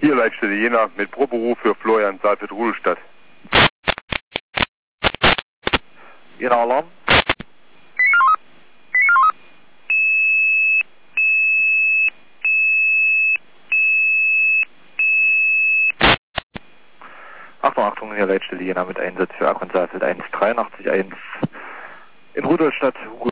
Hier Leitstelle Jena mit Proberuf für Florian Saalfeld Rudolstadt. Jena Alarm. Achtung, hier Leitstelle Jena mit Einsatz für Akku und Saalfeld 183.1 in Rudolstadt.